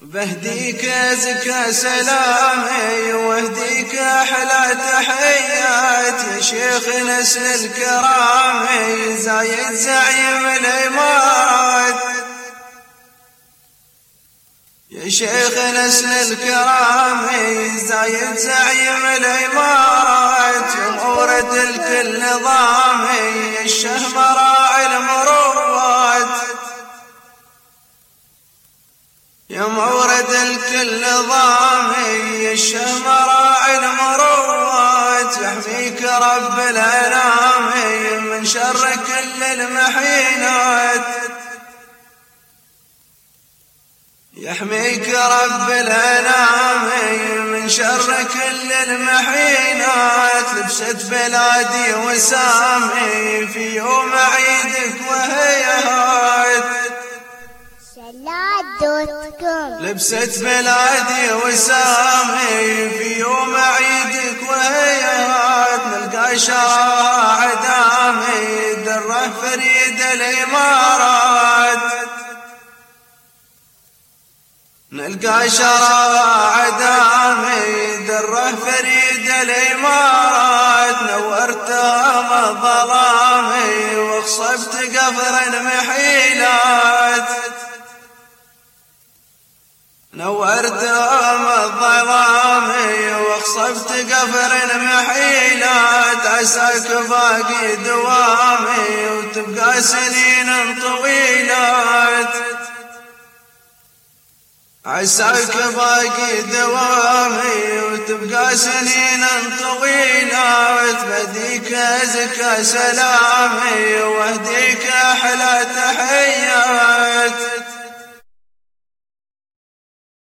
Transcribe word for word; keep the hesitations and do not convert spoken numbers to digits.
بهديك أزكى سلامي واهديك أحلى تحيات يا شيخ نسل الكرامي زايد زعيم الإمارات. يا شيخ نسل الكرامي زايد زعيم الإمارات يا مورد الكل نظامي الشهم راعي المروات. يا مورد الكل ضامي الشهم راعي المروات يحميك رب الأنام من شر كل المحينات. يحميك رب الأنام من شر كل المحينات. لبست بلادي وسامي في يوم عيدك وهي هات. لبست بلادي وسامي في يوم عيدك وهي هات. نلقى شراع دامي دره فريد الإمارات. نلقى شراع دامي دره فريد الإمارات. نورتها بالظلامي وخصبت قفر المحيلات. نورت أم الظلامي وخصبت قفر محيلات. عساك باقي دوامي وتبقى سنين طويلات. عساك باقي دوامي وتبقى سنين طويلات. بديك أزكى سلامي واهديك أحلى تحيات.